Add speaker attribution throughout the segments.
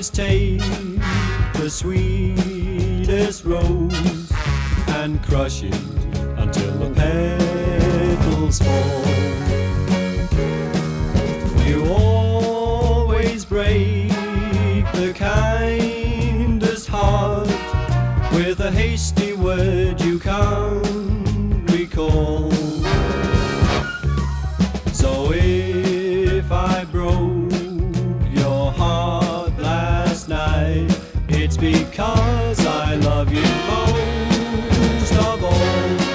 Speaker 1: always take the sweetest rose and crush it until the petals fall. You always break the kindest heart with a hasty word you can't recall. So if I broke your heart last night, it's because I love you most of all.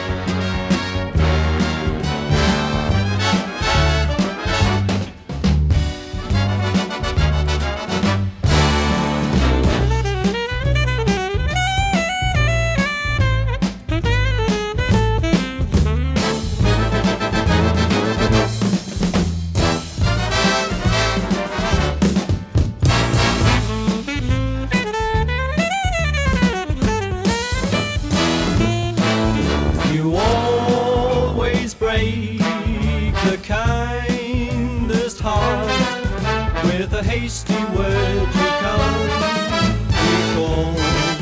Speaker 1: You always break the kindest heart with a hasty word you can't recall.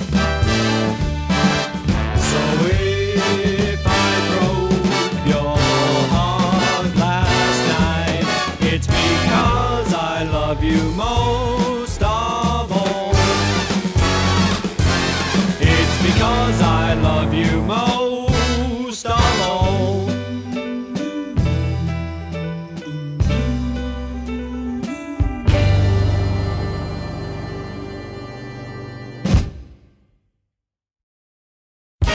Speaker 1: So if I broke your heart last night, it's because I love you most of all. It's because I love you most.